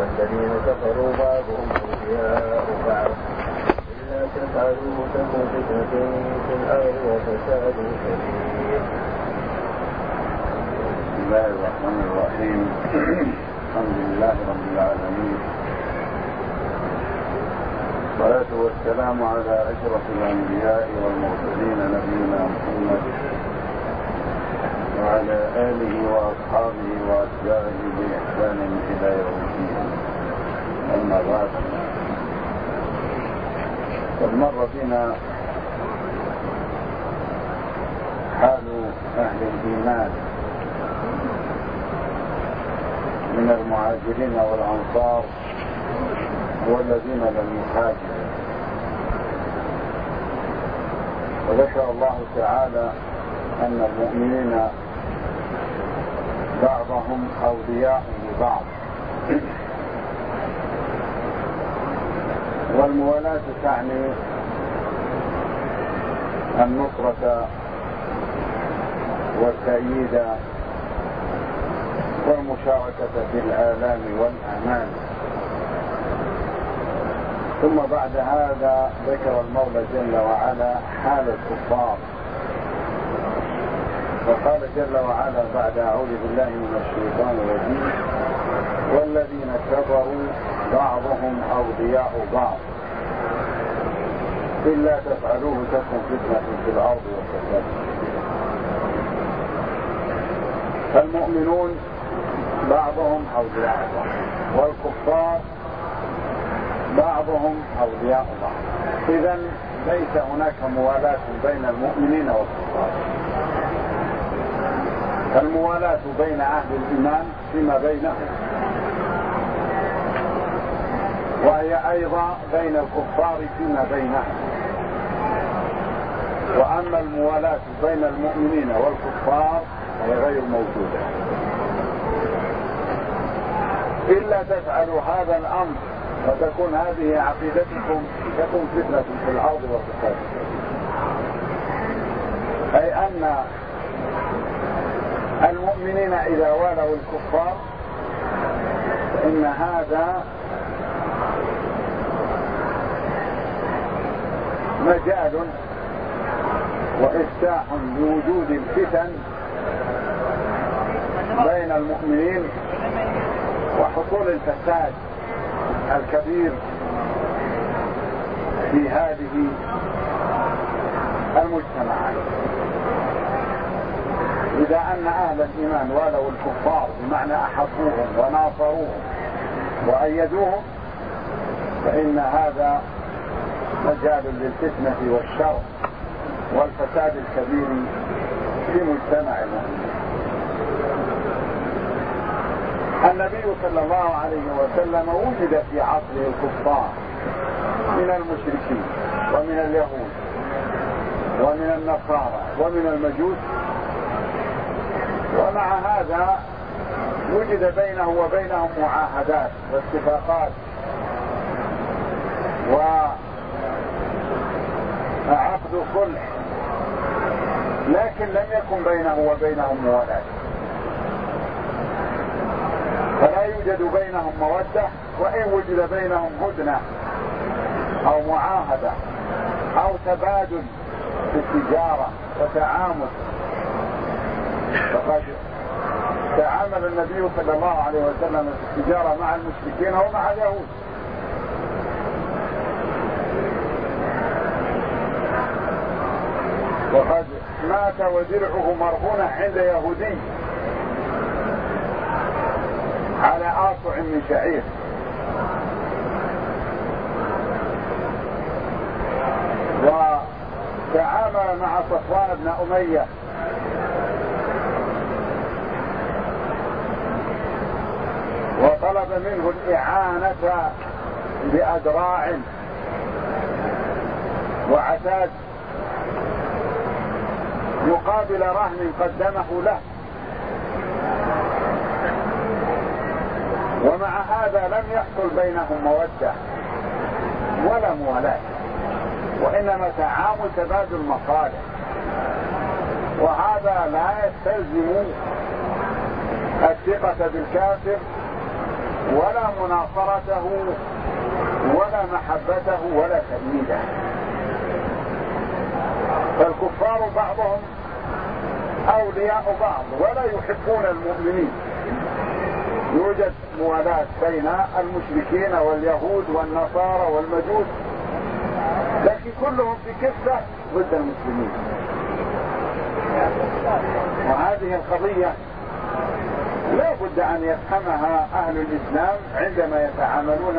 والذين كفروا بعضهم أولياء بعض إلا تفعلوا تكن فتنة في الأرض وفساد كبير. بسم الله الرحمن الرحيم. الحمد لله رب العالمين، والصلاة والسلام على أشرف الأنبياء والمرسلين نبينا محمد وعلى آله وأصحابه وأتباعه بإحسان إلى يوم الدين. أما بعد، قد مر بنا حال أهل الإيمان من المهاجرين والأنصار والذين لم يهاجروا، وذكر الله تعالى أن المؤمنين بعضهم أولياء لبعض، والموالاة تعني النصرة والتأييد والمشاركة في الآلام والأمان. ثم بعد هذا ذكر المولى جل وعلا حال الكفار، فقال جل وعلا بعد أعوذ بالله من الشيطان الرجيم: والذين كفروا بعضهم أولياء بعض إلا تفعلوه تكن فتنة في الأرض وفساد. فالمؤمنون بعضهم أولياء بعض، والكفار بعضهم أولياء بعض. إذن ليس هناك موالاة بين المؤمنين والكفار. الموالاة بين أهل الإيمان فيما بينهم، وهي أيضا بين الكفار فيما بينهم. وأما الموالاة بين المؤمنين والكفار هي غير موجودة. إلا تفعلوا هذا الأمر وتكون هذه عقيدتكم تكون فتنة في الأرض وفساد. أي أن المؤمنين إذا والوا الكفار فإن هذا مجال وإفتاح لوجود الفتن بين المؤمنين وحصول الفساد الكبير في هذه المجتمعات. إذا أن أهل الإيمان والوا الكفار بمعنى أحبوهم وناصروهم وأيدوهم فإن هذا مجال للفتنة والشر والفساد الكبير في مجتمع المؤمنين. النبي صلى الله عليه وسلم وجد في عصره الكفار من المشركين ومن اليهود ومن النصارى ومن المجوس، ومع هذا وجد بينه وبينهم معاهدات واتفاقات وعقد صلح، لكن لم يكن بينه وبينهم موالاة، فلا يوجد بينهم مودة. وإن وجد بينهم هدنة أو معاهدة أو تبادل في التجارة وتعامل، فقد تعامل النبي صلى الله عليه وسلم في التجارة مع المشركين ومع اليهود. وقد مات ودرعه مرهونة عند يهودي على آصع من شعير. وتعامل مع صفوان بن أمية وطلب منه الإعانة بأدراع وعتاد مقابل رهن قدمه له، ومع هذا لم يحصل بينهم مودة ولا موالاة، وإنما تعامل تبادل مصالح. وهذا لا يستلزم الثقة بالكافر ولا مناصرته ولا محبته ولا تأييده. فالكفار بعضهم أولياء بعض ولا يحبون المؤمنين. يوجد موالاة بين المشركين واليهود والنصارى والمجوس، لكن كلهم في كفة ضد المسلمين. وهذه القضية لا بد أن يفهمها أهل الإسلام عندما يتعاملون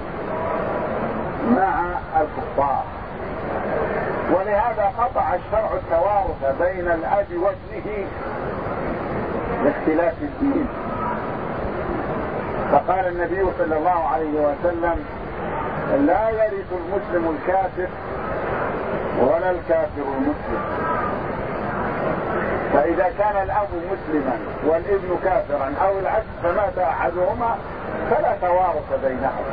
مع الكفار. ولهذا قطع الشرع التوارث بين الأب وابنه لاختلاف الدين. فقال النبي صلى الله عليه وسلم: لا يرث المسلم الكافر ولا الكافر المسلم. فإذا كان الأب مسلما والابن كافرا أو العكس فمات أحدهما فلا توارث بينهم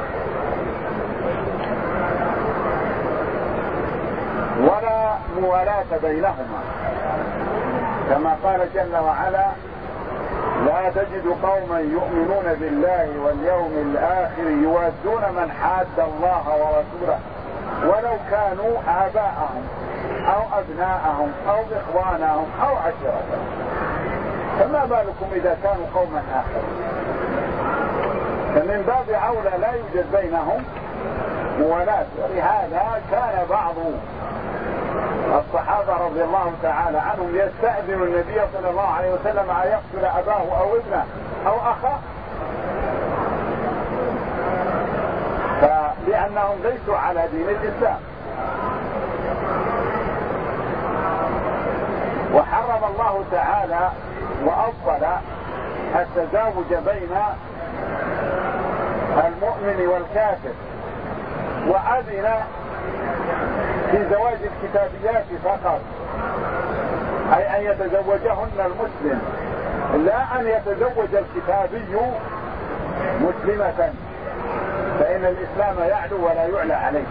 ولا موالاة بينهما، كما قال جل وعلا: لا تجد قوما يؤمنون بالله واليوم الآخر يوادون من حاد الله ورسوله ولو كانوا آباءهم أو أبناءهم أو إخوانهم أو عشيرتهم. فما بالكم إذا كانوا قوما آخرين؟ فمن باب أولى لا يوجد بينهم موالاة. ولهذا كان بعض الصحابة رضي الله تعالى عنهم يستأذن النبي صلى الله عليه وسلم أن يقتل أباه أو ابنه أو أخاه، لأنهم ليسوا على دين الإسلام. وحرم الله تعالى وأفضل التزاوج بين المؤمن والكافر، وأذن في زواج الكتابيات فقط، أي أن يتزوجهن المسلم، لا أن يتزوج الكتابي مسلمة، فإن الإسلام يعلو ولا يعلى عليه.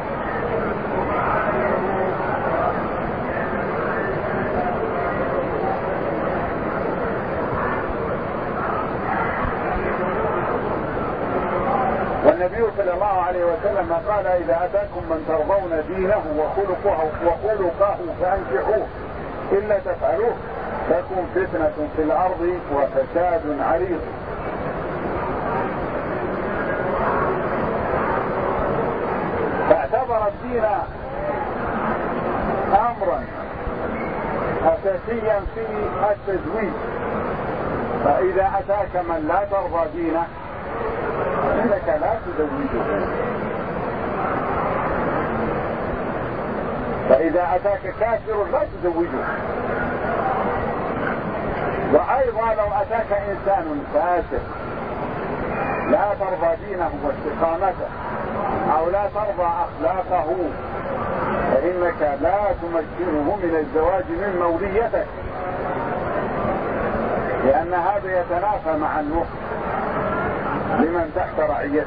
والنبي صلى الله عليه وسلم قال: إذا أتاكم من ترضون دينه وخلقه فأنكحوه، إلا تفعلوه تكن فتنة في الأرض وفساد عريض. فاعتبر الدين أمرا أساسيا في التزويج. فإذا أتاك من لا ترضى دينه إنك لا تزوجه. فإذا أتاك كافر لا تزوجه. وأيضا لو أتاك إنسان فاسق لا ترضى دينه واستقامته أو لا ترضى أخلاقه فإنك لا تمكنه من الزواج من موليتك، لأن هذا يتنافى مع النصح لمن تحت رعيته.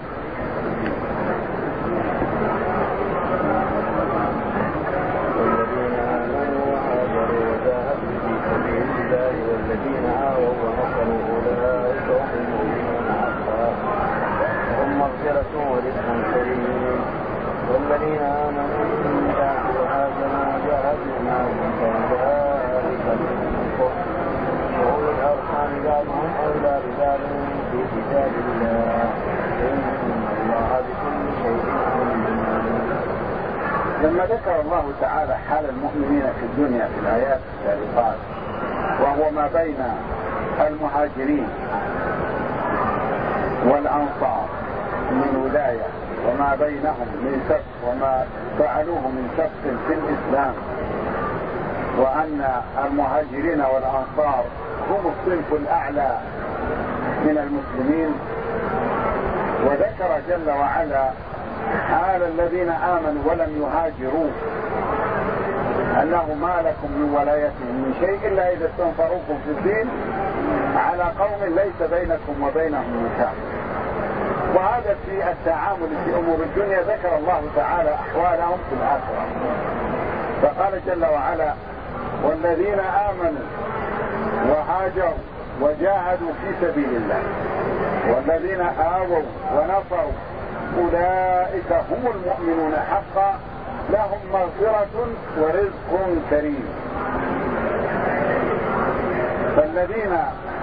والذين آمنوا وهاجروا وجاهدوا في سبيل الله والذين آووا ونصروا أولئك هم المؤمنون حقا لهم مغفرة ورزق كريم. والذين آمنوا من بعد وهاجروا وجاهدوا معهم فأولئك منكم وأولو الأرحام بعضهم أولى ببعض في كتاب الله إن الله بكل شيء عليم. لما ذكر الله تعالى حال المؤمنين في الدنيا في الآيات السابقات، وهو ما بين المهاجرين والأنصار من ولاية وما بينهم من سبق وما فعلوه من سبق في الإسلام، وأن المهاجرين والأنصار هم الصنف الأعلى من المسلمين، وذكر جل وعلا حال الذين آمنوا ولم يهاجروا أنه ما لكم من ولايتهم من شيء إلا إذا استنصروكم في الدين على قوم ليس بينكم وبينهم ميثاق. وهذا في التعامل في أمور الدنيا ذكر الله تعالى أحوالهم في الآخرة، فقال جل وعلا: والذين آمنوا وهاجروا وجاهدوا في سبيل الله والذين آووا ونصروا أولئك هم المؤمنون حقا لهم مغفرة ورزق كريم. فالذين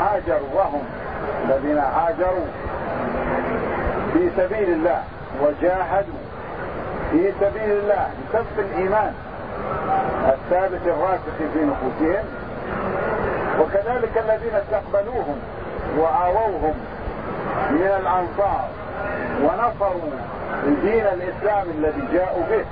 هاجروا في سبيل الله وجاهدوا في سبيل الله بسبب الإيمان الثابت الراسخ في نفوسهم، وكذلك الذين استقبلوهم وآووهم من الأنصار ونصروا دين الإسلام الذي جاءوا به،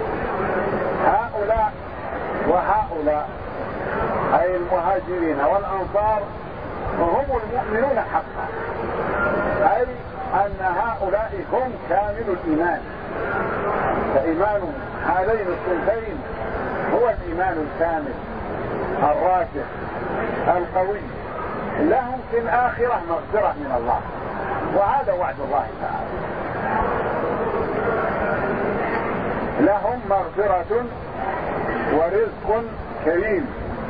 هؤلاء أي المهاجرين والأنصار هم المؤمنون حقا، أي أن هؤلاء هم كامل الإيمان. فإيمان هذين الصنفين هو الإيمان الكامل الراسخ القوي، لهم في الآخرة مغفرة من الله، وهذا وعد الله تعالى. لهم مغفرة ورزق كريم،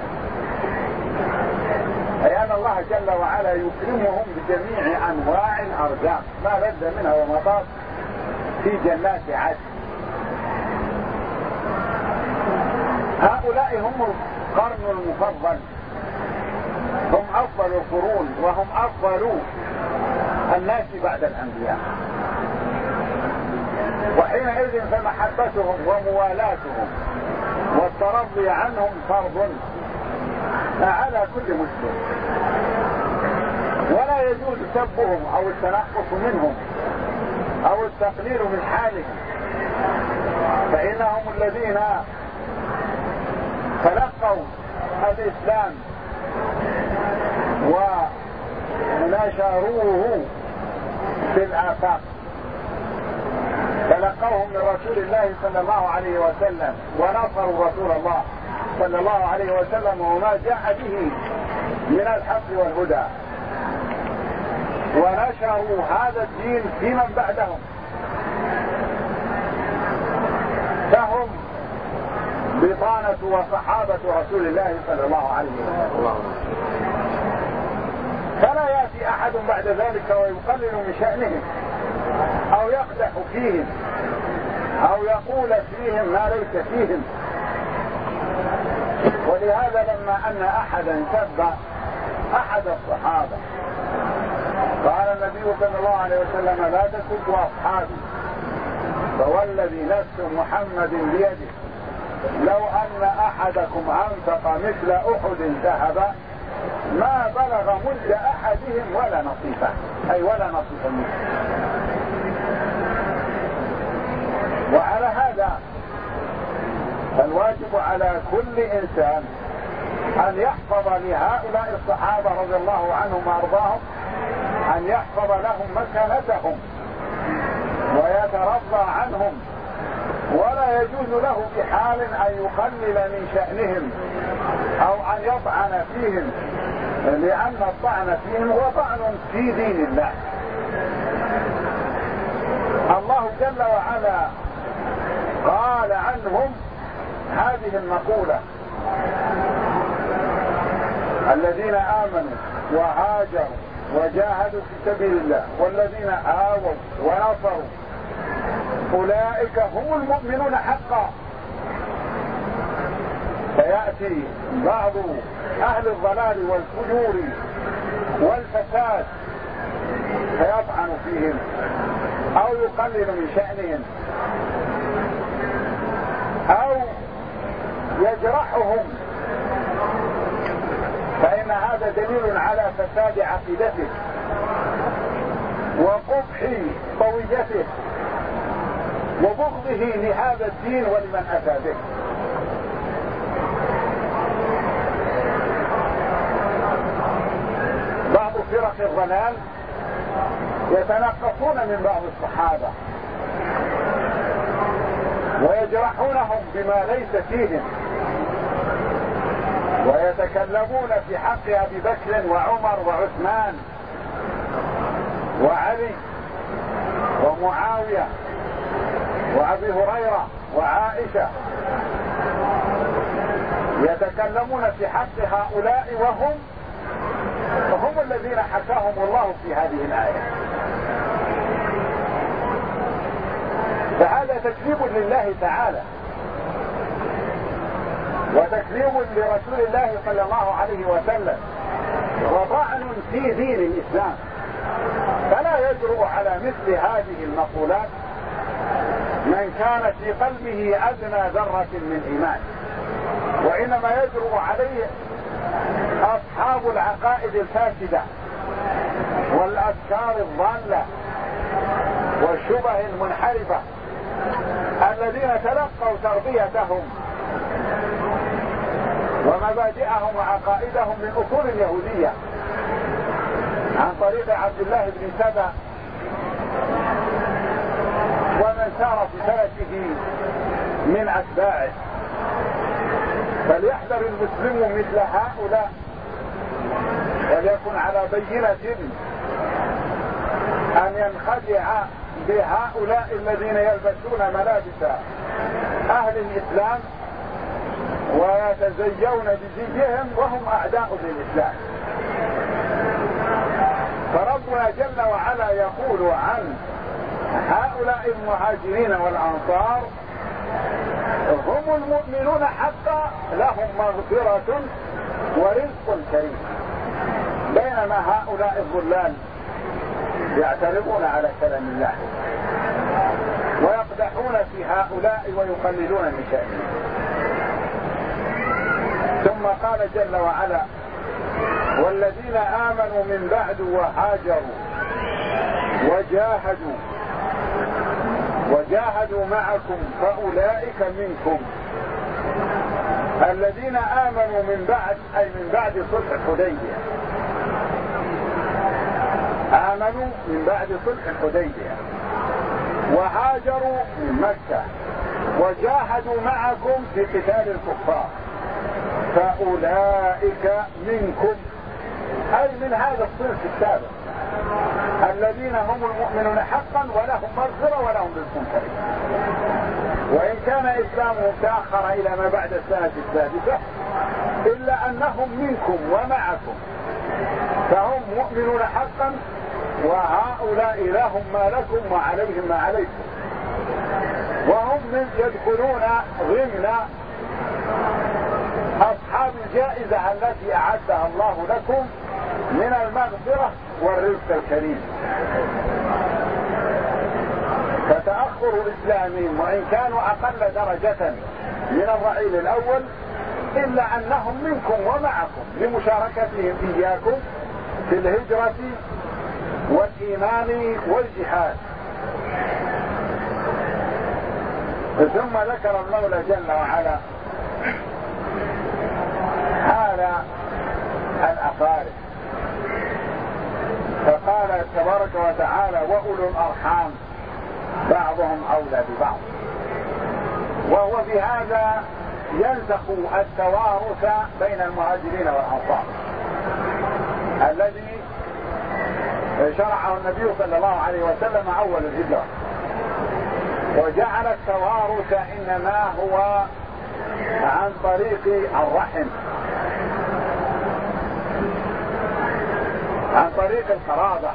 أي أن الله جل وعلا يكرمهم بجميع أنواع الأرزاق ما لذ منها وما طاب في جنات عدن. هؤلاء هم القرن المفضل، هم أفضل القرون وهم أفضل الناس بعد الأنبياء، وحينئذ فمحبتهم وموالاتهم والترضي عنهم فرض على كل مسلم، ولا يجوز سبهم أو التنقص منهم أو التقليل من حالهم، فإنهم الذين تلقوا الإسلام ونشروه في الآفاق، تلقوه من رسول الله صلى الله عليه وسلم ونصروا رسول الله صلى الله عليه وسلم وما جاء به من الحق والهدى، ونشروا هذا الدين في من بعدهم، فهم بطانة وصحابة رسول الله صلى الله عليه وسلم. فلا يأتي أحد بعد ذلك ويقلل من شأنهم أو يقدح فيهم أو يقول فيهم ما ليس فيهم. ولهذا لما أن أحدا سب أحد الصحابة قال النبي صلى الله عليه وسلم: لا تسبوا أصحابي، فوالذي نفس محمد بيده لو أن أحدكم أنفق مثل أحد ذهبا ما بلغ مد أحدهم ولا نصيفه، أي ولا نصيف منه. وعلى هذا الواجب على كل إنسان أن يحفظ لهؤلاء الصحابة رضي الله عنهم وأرضاهم، أن يحفظ لهم مكانتهم ويترضى عنهم، ولا يجوز له بحال أن يقلل من شأنهم أو أن يطعن فيهم، لأن الطعن فيهم هو طعن في دين الله. الله جل وعلا قال عنهم هذه المقولة: الذين آمنوا وهاجروا وجاهدوا في سبيل الله والذين آووا ونصروا أولئك هم المؤمنون حقا. فيأتي بعض أهل الضلال والفجور والفساد فيطعن فيهم أو يقلل من شأنهم أو يجرحهم، فإن هذا دليل على فساد عقيدته وقبح طويته وبغضه لهذا الدين ولمن أتى به. بعض فرق الضلال يتنقصون من بعض الصحابة ويجرحونهم بما ليس فيهم، ويتكلمون في حق أبي بكر وعمر وعثمان وعلي ومعاوية وأبي هريرة وعائشة، يتكلمون في حق هؤلاء وهم وهم الذين حكاهم الله في هذه الآية. فهذا تكذيب لله تعالى وتكذيب لرسول الله صلى الله عليه وسلم وطعن في دين الإسلام. فلا يجرؤ على مثل هذه المقولات من كان في قلبه أدنى ذرة من إيمان، وإنما يجرؤ عليه أصحاب العقائد الفاسدة والأفكار الضالة والشبه المنحرفة الذين تلقوا تربيتهم ومبادئهم وعقائدهم من أصول اليهودية عن طريق عبد الله بن سبأ ومن سار في فلكه من أتباعه. فليحذر المسلم مثل هؤلاء وليكن على بينة أن ينخدع بهؤلاء الذين يلبسون ملابس أهل الإسلام ويتزيون بزيهم وهم أعداء للإسلام. فربنا جل وعلا يقول عن هؤلاء المهاجرين والأنصار هم المؤمنون حقا لهم مغفرة ورزق كريم، بينما هؤلاء الضلال يعترضون على كلام الله ويقدحون في هؤلاء ويقللون من شأنهم. ثم قال جل وعلا والذين آمنوا من بعد وهاجروا وجاهدوا معكم فأولئك منكم. الذين آمنوا من بعد أي من بعد صلح الحديبية، آمنوا من بعد صلح الحديبية وهاجروا من مكة وجاهدوا معكم في قتال الكفار فأولئك منكم، أي من هذا الصنف السابق الذين هم المؤمنون حقا ولهم مغفرة ولهم رزق كريم. وإن كان إسلامهم تأخر إلى ما بعد السنة السادسة إلا أنهم منكم ومعكم، فهم مؤمنون حقا وهؤلاء لهم ما لكم وعليهم ما عليكم، وهم من يدخلون ضمن أصحاب الجائزة التي أعدها الله لكم من المغفرة والرزق الكريم. فتأخر إسلامهم وإن كانوا أقل درجة من الرعيل الأول إلا أنهم منكم ومعكم لمشاركتهم إياكم في الهجرة والإيمان والجهاد. ثم ذكر المولى جل وعلا حال الأقارب فقال تبارك وتعالى وأولو الأرحام بعضهم أولى ببعض، وهو بهذا ينسخ التوارث بين المهاجرين والأنصار الذي شرعه النبي صلى الله عليه وسلم أول الهجرة، وجعل التوارث إنما هو عن طريق الرحم، عن طريق القرابة.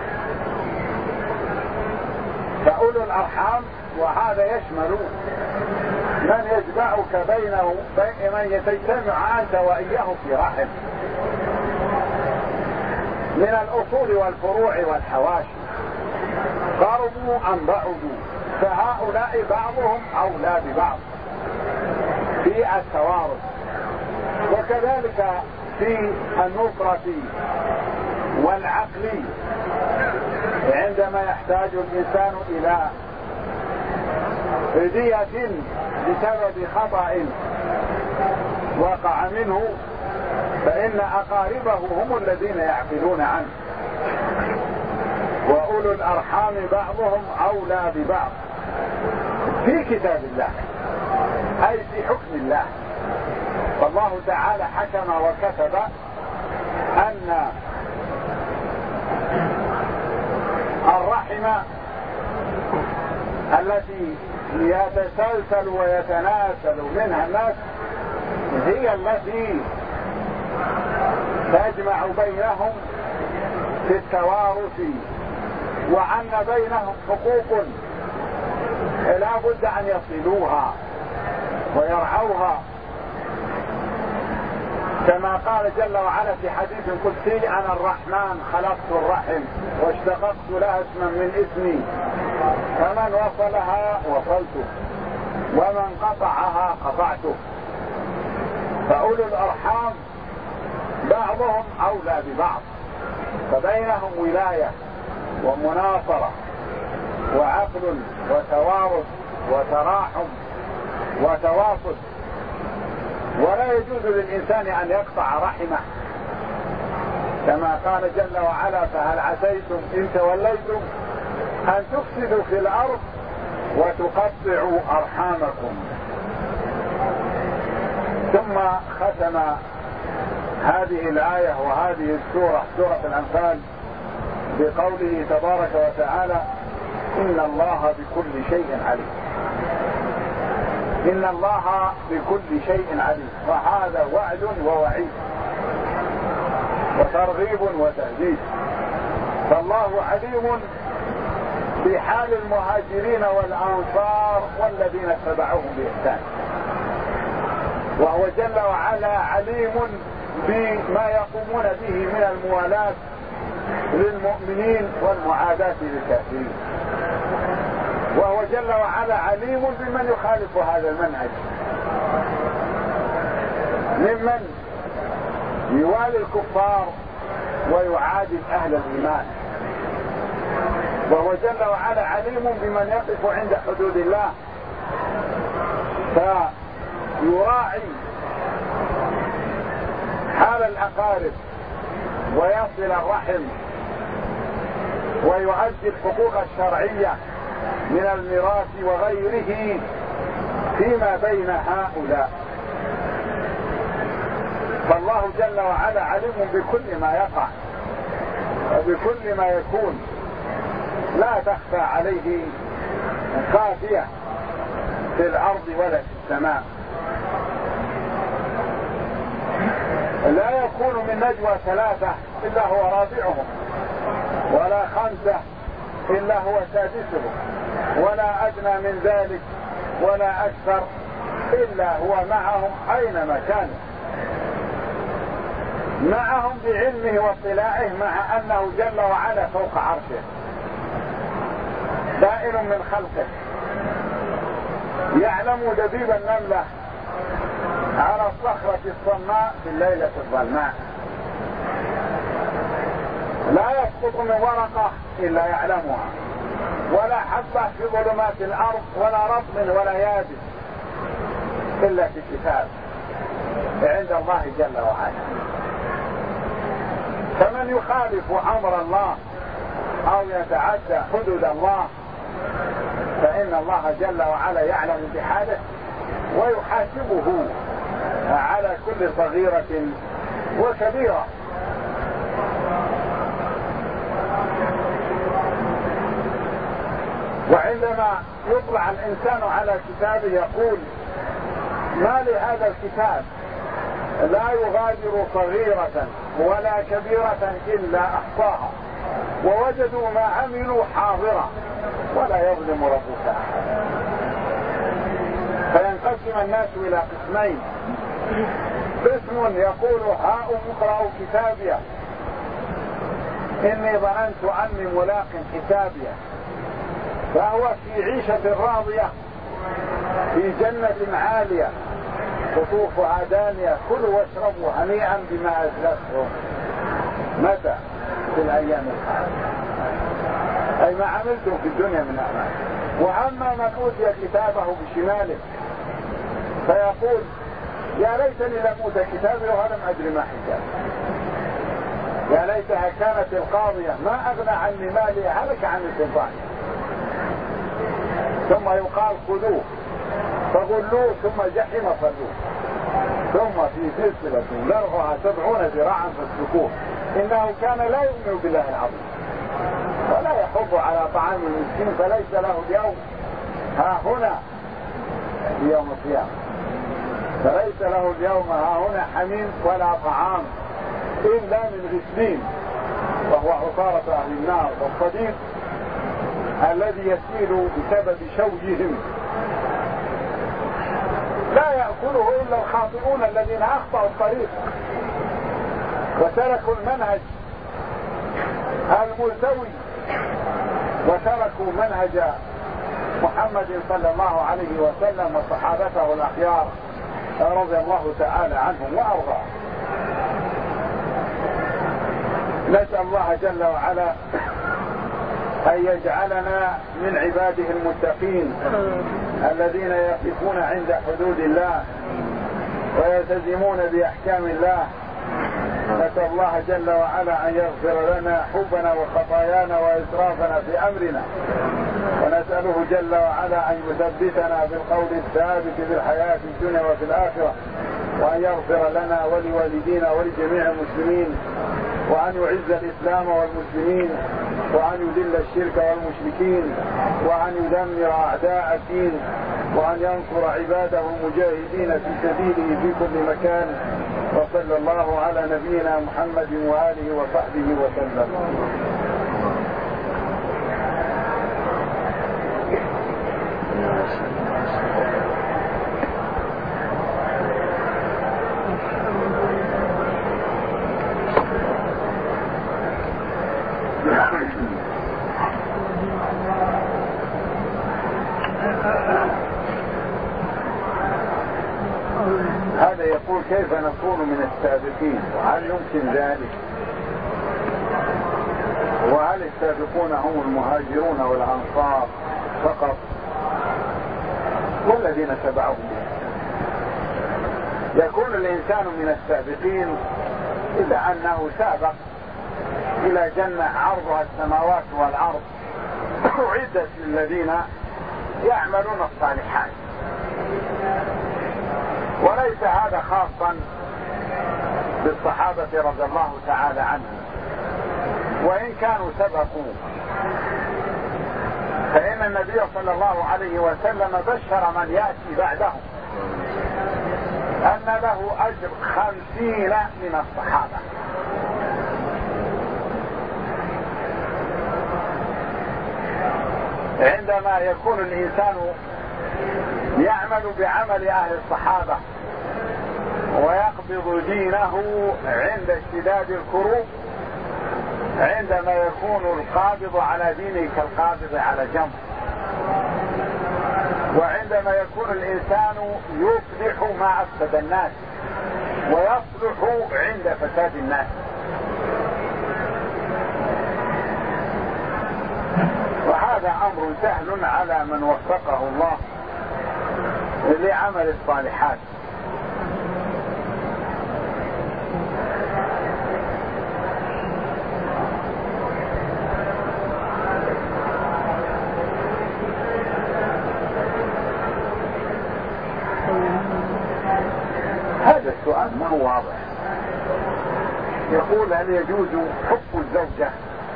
فأولو الأرحام وهذا يشمل من يجمعك بينه من تجتمع أنت وإياه في رحم من الأصول والفروع والحواشي، قربوا أم بعدوا، فهؤلاء بعضهم أولى ببعض في التوارث. وكذلك في النصرة والعقل عندما يحتاج الإنسان إلى فدية بسبب خطأ وقع منه فإن أقاربه هم الذين يعقلون عنه. وأولو الأرحام بعضهم أولى ببعض في كتاب الله أي في حكم الله. فالله تعالى حكم وكتب أن الرحم التي يتسلسل ويتناسل منها الناس هي التي تجمع بينهم في التوارث، وأن بينهم حقوق لا بد أن يصلوها ويرعوها، كما قال جل وعلا في حديث قدسي: أنا الرحمن خلقت الرحم واشتققت لها اسما من اسمي، فمن وصلها وصلته ومن قطعها قطعته. فأولو الأرحام بعضهم أولى ببعض، فبينهم ولاية ومناصرة وعقل وتوارث وتراحم وتواصل، ولا يجوز للإنسان أن يقطع رحمه، كما قال جل وعلا: فهل عسيتم إن توليتم أن تفسدوا في الأرض وتقطعوا أرحامكم. ثم ختم هذه الآية وهذه السورة، سورة الأنفال، بقوله تبارك وتعالى: إن الله بكل شيء عليم. إن الله بكل شيء عليم، وهذا وعد ووعيد وترغيب وتهديد. فالله عليم بحال المهاجرين والأنصار والذين اتبعوهم بإحسان، وهو جل وعلا عليم بما يقومون به من الموالاة للمؤمنين والمعاداة للكافرين، وهو جل وعلا عليم بمن يخالف هذا المنهج، ممن يوالي الكفار ويعادي أهل الإيمان، وهو جل وعلا عليم بمن يقف عند حدود الله فيراعي حال الأقارب ويصل الرحم ويؤدي الحقوق الشرعية من الميراث وغيره فيما بين هؤلاء. فالله جل وعلا عليم بكل ما يقع وبكل ما يكون، لا تخفى عليه خافية في الأرض ولا في السماء. لا يكون من نجوى ثلاثة إلا هو رابعهم، ولا خمسة إلا هو سادسهم، ولا أدنى من ذلك ولا أكثر إلا هو معهم أينما كانوا، معهم بعلمه واطلاعه، مع أنه جل وعلا فوق عرشه بائن من خلقه، يعلم دبيب النملة على الصخرة الصماء في الليلة الظلماء، لا يسقط من ورقة إلا يعلمها، ولا حبة في ظلمات الأرض ولا رطب ولا يابس إلا في كتاب عند الله جل وعلا. فمن يخالف أمر الله أو يتعدى حدود الله فإن الله جل وعلا يعلم بحاله ويحاسبه على كل صغيرة وكبيرة. وعندما يطلع الإنسان على كتابه يقول: ما لهذا الكتاب لا يغادر صغيرة ولا كبيرة إلا أحصاها ووجدوا ما عملوا حاضرا ولا يظلم ربك أحدا. فينقسم الناس إلى قسمين: قسم يقول: هاؤم اقرأوا كتابي إني ظننت أني ملاق حسابي، فهو في عيشة راضية في جنة عالية قطوفها دانية، كلوا واشربوا هنيئا بما أسلفتم متى في الأيام الخالية، أي ما عملتم في الدنيا من أعمال. وأما من أوتي كتابه بشماله فيقول: يا ليتني لم أوت كتابي ولم أدري ما حسابي، يا ليتها كانت القاضية ما أغنى عني مالي هلك عني سلطاني. ثم يقال: خذوه فغلوه ثم الجحيم صلوه ثم في سلسلة ذرعها 70 ذراعا فاسلكوه إنه كان لا يؤمن بالله العظيم ولا يحض على طعام المسكين فليس له اليوم ها هنا يوم القيامة، فليس له اليوم ها هنا حميم ولا طعام إلا من غسلين، وهو عصارة أهل النار، والصديق الذي يسيل بسبب شويهم لا يأكله إلا الخاطئون الذين أخطأوا الطريق وتركوا المنهج الملتوي وتركوا منهج محمد صلى الله عليه وسلم وصحابته الأخيار رضي الله تعالى عنهم وأرضاهم. نسأل الله جل وعلا أن يجعلنا من عباده المتقين الذين يقفون عند حدود الله ويلتزمون بأحكام الله. نسأل الله جل وعلا أن يغفر لنا حبنا وخطايانا وإسرافنا في أمرنا، ونسأله جل وعلا أن يثبتنا بالقول الثابت في الحياة الدنيا وفي الآخرة، وأن يغفر لنا ولوالدينا ولجميع المسلمين، وأن يعز الإسلام والمسلمين، وأن يذل الشرك والمشركين، وأن يدمر أعداء الدين، وأن ينصر عباده المجاهدين في سبيله في كل مكان. وصلى الله على نبينا محمد وآله وصحبه وسلم. هذا يقول كيف نكون من السابقين، وهل يمكن ذلك؟ وهل السابقون هم المهاجرون والأنصار فقط والذين تبعهم؟ يكون الإنسان من السابقين إذا أنه سابق إلى جنة عرضها السماوات والأرض أعدت للذين يعملون الصالحات، وليس هذا خاصا بالصحابة رضي الله تعالى عنهم، وإن كانوا سبقوا، فإن النبي صلى الله عليه وسلم بشر من يأتي بعدهم أن له أجر 50 من الصحابة. عندما يكون الإنسان يعمل بعمل أهل الصحابة ويقبض دينه عند اشتداد الكروب، عندما يكون القابض على دينه كالقابض على جمر، وعندما يكون الإنسان يصلح ما أفسد الناس ويصلح عند فساد الناس. وهذا أمر سهل على من وفقه الله لعمل الصالحات. هذا السؤال ما هو واضح. يقول هل يجوز حب الزوجة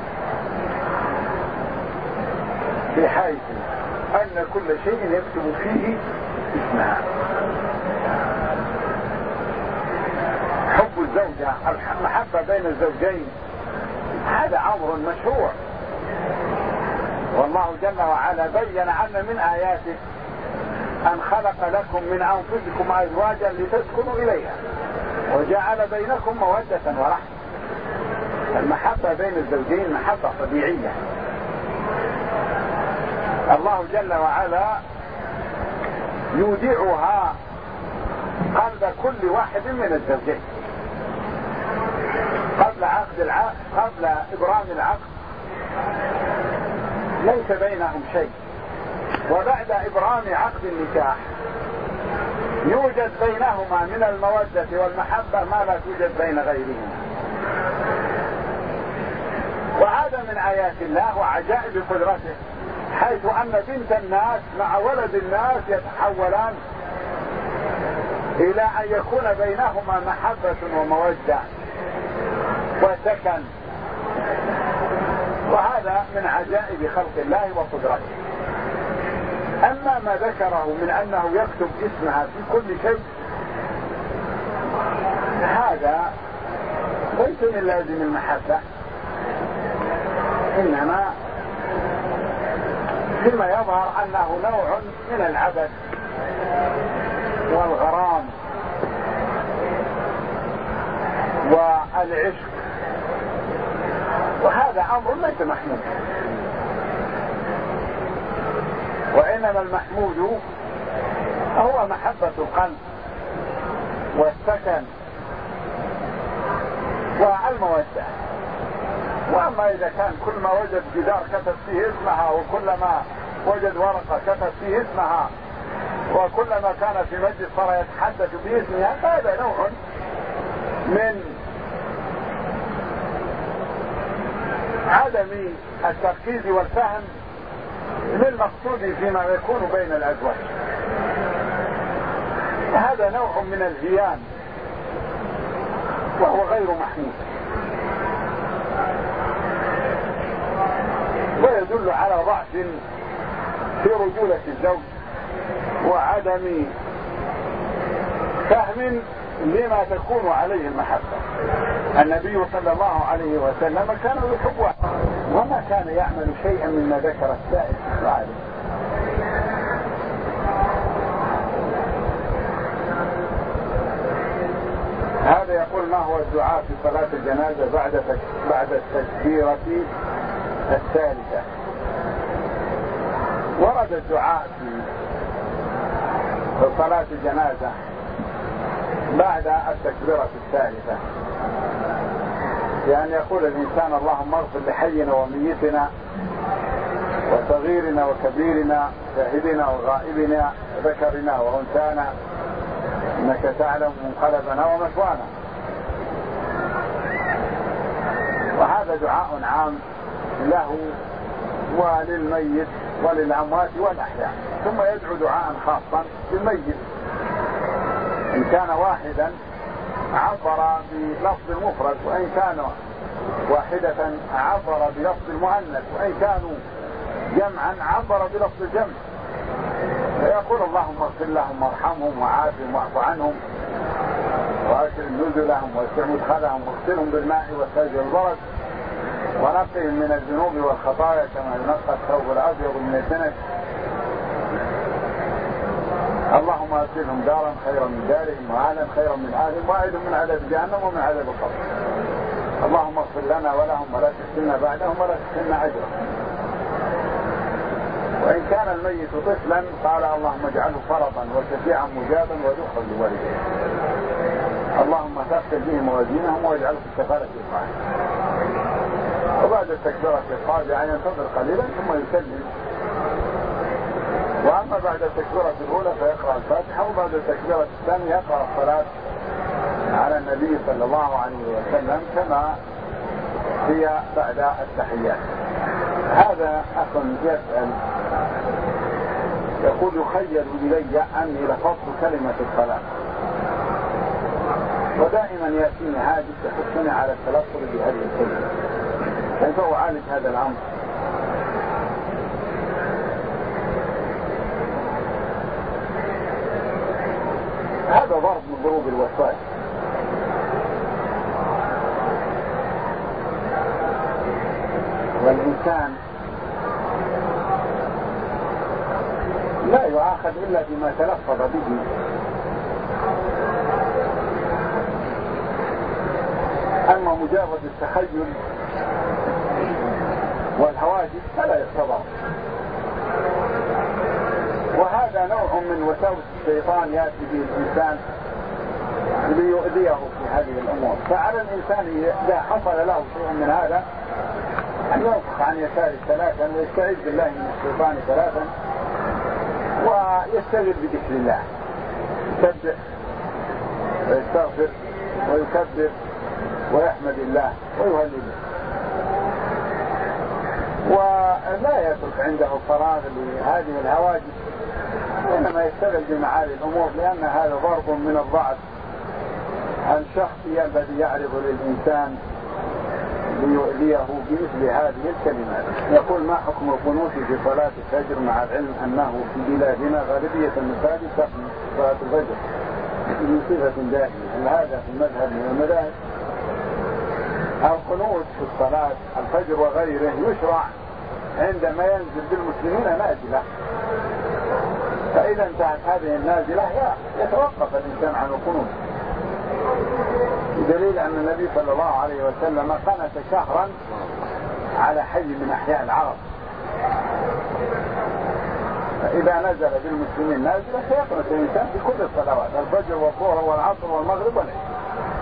بحيث أن كل شيء يكتب فيه اسمها؟ حب الزوجة، المحبة بين الزوجين، هذا أمر مشروع، والله جل وعلا بين أن من آياته أن خلق لكم من أنفسكم أزواجا لتسكنوا إليها وجعل بينكم مودة ورحمة. المحبة بين الزوجين محبة طبيعية. الله جل وعلا يودعها قلب كل واحد من الزوجين قبل عقد العقد، قبل إبرام العقد ليس بينهم شيء، وبعد إبرام عقد النكاح يوجد بينهما من المودة والمحبة ما لا توجد بين غيرهما. وهذا من آيات الله وعجائب قدرته، حيث أن بنت الناس مع ولد الناس يتحولان إلى أن يكون بينهما محبة ومودة وسكن. وهذا من عجائب خلق الله وقدرته. أما ما ذكره من أنه يكتب اسمها في كل شيء، هذا ليس من لازم المحبة، إنما فيما يظهر أنه نوع من العبث والغرام والعشق، وهذا أمر ليس محمود. وإنما المحمود هو محبة القلب والسكن والمودة. وأما إذا كان كل ما وجد جدار كتب فيه اسمها، وكلما وجد ورقة كتب فيه اسمها، وكلما كان في مجلس صار يتحدث باسمها، فهذا نوع من عدم التركيز والفهم للمقصود فيما يكون بين الأزواج، وهذا نوع من الهيام وهو غير محمود، ويدل على ضعف في رجولة الزوج وعدم فهم لما تكون عليه المحبة. النبي صلى الله عليه وسلم كان يحبها وما كان يعمل شيئا مما ذكر السائل في سؤاله. هذا يقول: ما هو الدعاء في صلاة الجنازة بعد التكبيرة الثالثة؟ ورد الدعاء في صلاة الجنازة بعد التكبيرة الثالثة، يعني يقول الإنسان: اللهم اغفر لحينا وميتنا وصغيرنا وكبيرنا شاهدنا وغائبنا ذكرنا وأنثانا إنك تعلم منقلبنا ومثوانا. وهذا دعاء عام له وللميت وللأموات والأحياء. ثم يدعو دعاء خاصا للميت، إن كان واحدا عبر بلفظ المفرد، وإن كان واحدة عبر بلفظ المؤنث، وإن كانوا جمعا عبر بلفظ الجمع، فيقول: اللهم اغفر لهم وارحمهم وعافهم واعف عنهم واكرم نزلهم واسع مدخلهم واغسلهم بالماء والثلج والبرد ونقهم من الذنوب والخطايا كما ينقى الثوب الابيض من الدنس. اللهم ادخلهم دارا خيرا من دارهم واهلا خيرا من اهلهم واعذهم من عذاب جهنم ومن عذاب القبر. اللهم اغفر لنا ولهم ولا تفتنا بعدهم ولا تفتنا اجرهم. وإن كان الميت طفلا قال: اللهم اجعله فرطا وشفيعا مجابا ودخلا لوالديه. اللهم ثقل به موازينهم واجعله في الكفارة الصالحة. وبعد التكبيرة الرابعة ينتظر قليلا ثم يسلم. وأما بعد التكبيرة الأولى فيقرأ الفاتحة، وبعد التكبيرة الثانية يقرأ الصلاة على النبي صلى الله عليه وسلم كما هي بعد التحيات. هذا أخ يسأل يقول: يخيل إلي أني لفظت كلمة الصلاة، ودائما يأتيني هاجس يحثني على التلفظ بهذه الكلمة، كيف أعالج هذا الأمر؟ هذا ضرب من ضروب الوسواس. والإنسان لا يؤاخذ إلا بما تلفظ به، أما مجرد التخيل والهواجس فلا يعتبر. وهذا نوع من وساوس الشيطان يأتي به الإنسان ليؤذيه في هذه الأمور. فعلى الإنسان إذا حصل له شيء من هذا أن ينفق عن يساره ثلاثا ويستعيذ بالله من الشيطان ثلاثا ويستغل بذكر الله، يسبح ويستغفر ويكبر ويحمد الله ويهلل، ولا يترك عنده فراغ لهذه الهواجس، وإنما يشتغل بمعالي الأمور، لأن هذا ضرب من الضعف الشخصي الذي يعرض للإنسان ليؤذيه بمثل هذه الكلمات. يقول: ما حكم القنوت في صلاة الفجر مع العلم أنه في بلادنا غالبية المساجد تقنط صلاة الفجر بصفة دائمة؟ هل هذا في مذهب من المذاهب؟ القنوت في الصلاة الفجر وغيره يشرع عندما ينزل بالمسلمين نازلة، فإذا انتهت هذه النازلة يتوقف الإنسان عن القنوت، بدليل أن النبي صلى الله عليه وسلم قنت شهرا على حي من أحياء العرب، فإذا نزل بالمسلمين نازلة سيقنت الإنسان في كل الصلوات، الفجر والظهر والعصر والمغرب والعشاء.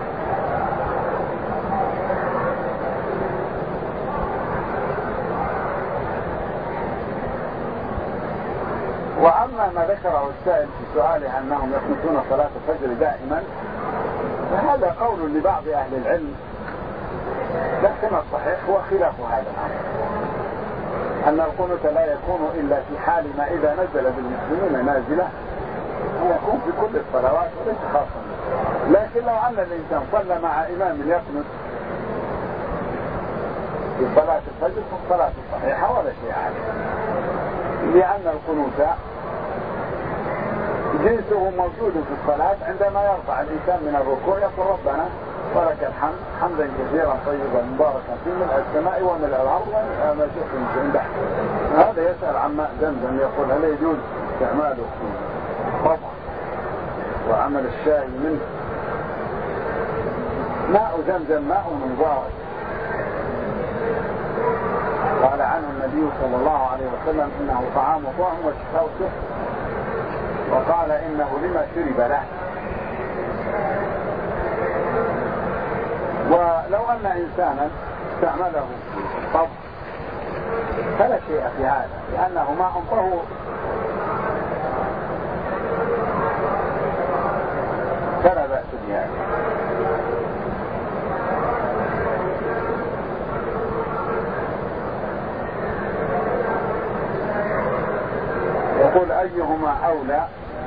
وأما ما ذكره السائل في سؤاله أنهم يقنطون صلاة الفجر دائما، فهذا قول لبعض أهل العلم، لكن الصحيح هو خلاف هذا الأمر، أن القنوت لا يكون إلا في حال ما إذا نزل بالمسلمين نازلة، يكون في كل الصلوات وليس خاصا. لكن لو أن الإنسان صلى مع إمام يقنط في صلاة الفجر فالصلاة صحيحة ولا شيء عليه، لأن القنوت جنسه موجود في الصلاة. عندما يرفع الإنسان من الركوع يقول ربنا ولك الحمد حمدا كثيرا طيبا مباركا في ملء السماء وملء الأرض وما شئت من بعد. هذا يسأل عن ماء زمزم يقول هل يجوز استعماله في طبخ وعمل الشاي منه؟ ماء زمزم ماء مبارك، قال عنه النبي صلى الله عليه وسلم إنه طعام طعم وشفاء سحر، وقال إنه لما شرب له. ولو أن إنسانا استعمله طبخ فلا شيء في هذا، لأنه ماء طهور، فلا بأس بهذا. يقول أيهما أولى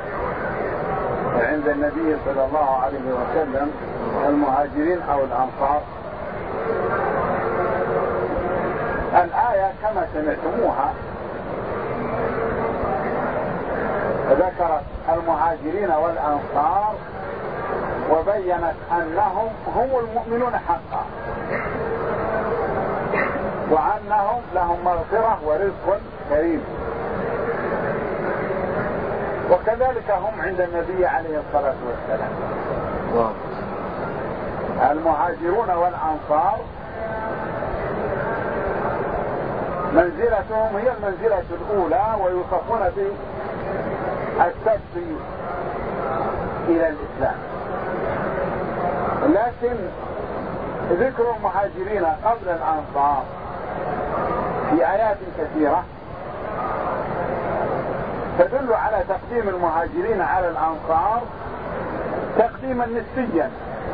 عند النبي صلى الله عليه وسلم، المهاجرين أو الأنصار؟ الآية كما سمعتموها ذكرت المهاجرين والأنصار وبينت أنهم هم المؤمنون حقا، وأنهم لهم مغفرة ورزق كريم، وكذلك هم عند النبي عليه الصلاة والسلام. المهاجرون والأنصار منزلتهم هي المنزلة الأولى، ويوصفون بالسبق إلى الإسلام. لكن ذكر المهاجرين قبل الأنصار في آيات كثيرة تدل على تقديم المهاجرين على الأنصار تقديما نسبيا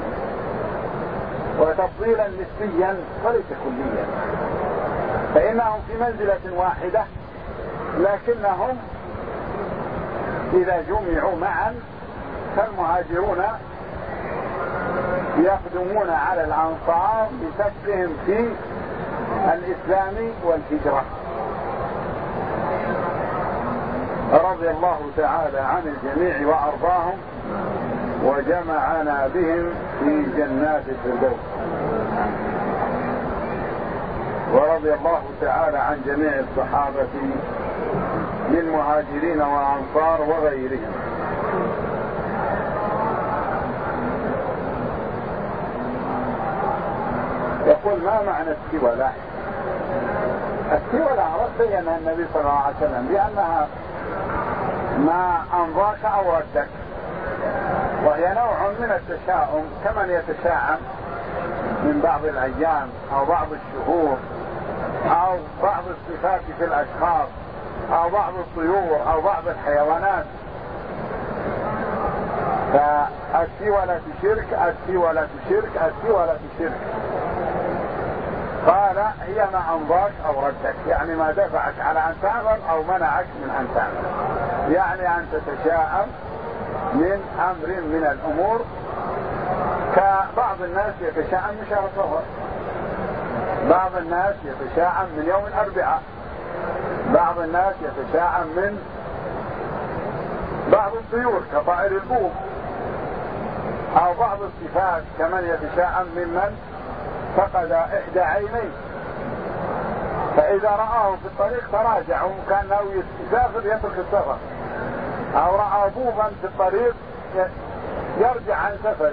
وتفضيلا نسبيا وليس كليا، فإنهم في منزلة واحدة، لكنهم إذا جمعوا معا فالمهاجرون يقدمون على الأنصار بسبقهم في الإسلام والهجرة. رضي الله تعالى عن الجميع وأرضاهم وجمعنا بهم في جنات الفردوس. ورضي الله تعالى عن جميع الصحابة من مهاجرين وأنصار وغيرهم. يقول ما معنى السولة؟ السولة بينها النبي صلى الله عليه وسلم بأنها ما أنضاك أو ردك، وهي نوع من التشاؤم كمن يتشاءم من بعض الأيام أو بعض الشهور أو بعض الصفات في الأشخاص أو بعض الطيور أو بعض الحيوانات. فالسولة شرك، السولة شرك، السولة شرك. قال هي ما أنضاك أو ردك، يعني ما دفعك على أن تعمل أو منعك من أن تعمل، يعني أن تتشاءم من أمر من الأمور، كبعض الناس يتشاءم من شهر صفر، بعض الناس يتشاءم من يوم الأربعاء، بعض الناس يتشاءم من بعض الطيور كطائر البوق، أو بعض الصفات كمن يتشاءم ممن فقد إحدى عينيه، فإذا رآه في الطريق تراجع وكان ناوي يسافر يترك السفر، أو رأى بوبا في الطريق يرجع عن سفره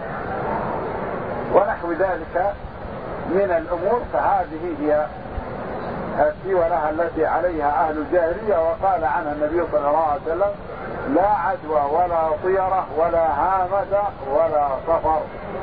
ونحو ذلك من الأمور. فهذه هي السيولة التي عليها أهل الجاهلية، وقال عنها النبي صلى الله عليه وسلم: لا عدوى ولا طيرة ولا هامة ولا صفر.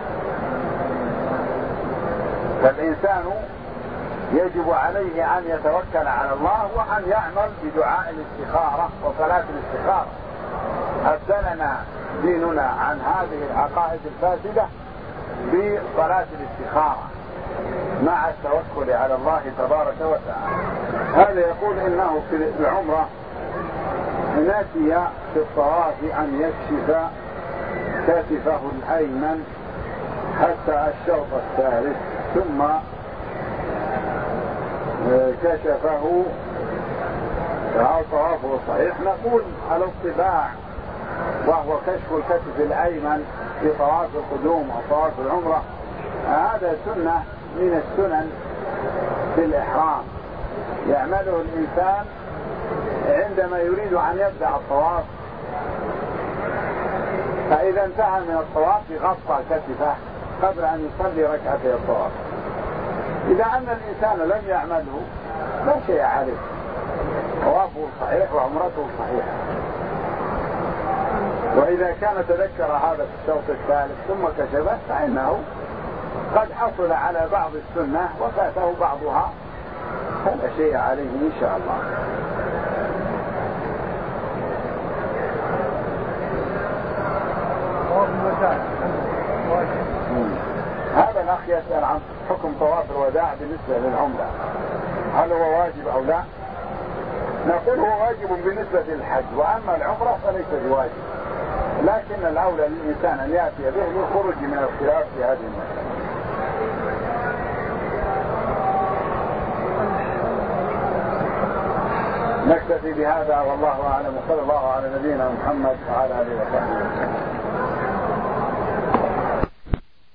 فالإنسان يجب عليه أن يتوكل على الله وأن يعمل بدعاء الاستخارة وصلاة الاستخارة. أبدلنا ديننا عن هذه العقائد الفاسدة بصلاة الاستخارة مع التوكل على الله تبارك وتعالى. هذا يقول إنه في العمرة نسي في الطواف أن يكشف كتفه الأيمن حتى الشوط الثالث، ثم كشفه، فهل طوافه صحيح؟ نقول الاطباع وهو كشف الكتف الأيمن في طواف القدوم وطواف العمرة هذا سنة من السنن في الإحرام يعمله الإنسان عندما يريد أن يبدأ الطواف، فإذا انتهى من الطواف غطى كتفه قبل أن يصلي ركعتي الطواف. إذا أن الإنسان لم يعمله لا شيء عليه، طوافه صحيح وعمرته صحيحة. وإذا كان تذكر هذا في الشوط الثالث ثم كشفه فإنه قد حصل على بعض السنة وفاته بعضها، فلا شيء عليه إن شاء الله. هذا الأخ يسأل عن حكم طواف الوداع بالنسبة للعمرة، هل هو واجب أو لا؟ نقول هو واجب بالنسبة للحج، وأما العمرة فليس بواجب، لكن الأولى للإنسان أن يأتي به للخروج من الخلاف في هذه المسألة. نكتفي بهذا والله أعلم، وصلى الله على نبينا محمد وعلى آله وصحبه وسلم.